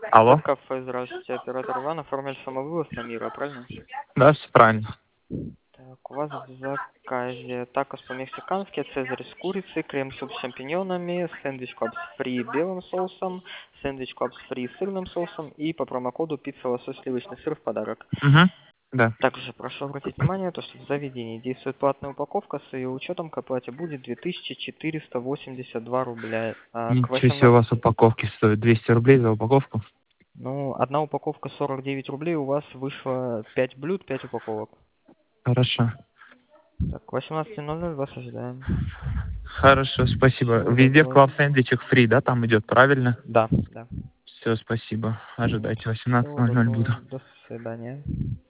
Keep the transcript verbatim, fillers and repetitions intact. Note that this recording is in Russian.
Алло? Кафе, здравствуйте, оператор Иван, оформили самовывоз на Мира, правильно? Да, все правильно. Так, у вас в заказе такос по-мексикански, цезарь с курицей, крем-суп с шампиньонами, сэндвич клабс фри белым соусом, сэндвич клабс фри с сырным соусом и по промокоду пицца лосось сливочный сыр в подарок. Угу. Да. Также прошу обратить внимание, то, что в заведении действует платная упаковка, с ее учетом к оплате будет две тысячи четыреста восемьдесят два рубля. А к Ничего себе, у восемнадцати... вас упаковки стоят двести рублей за упаковку. Ну, одна упаковка сорок девять рублей, у вас вышло пять блюд, пять упаковок. Хорошо. Так, к восемнадцати ноль ноль вас ожидаем. Хорошо, спасибо. Всего Везде в доброго. клаб сэндвичах фри, да, там идет, правильно? Да, да. Все, спасибо. Вот. Ожидайте, восемнадцать Всего ноль ноль буду. доброго. До свидания.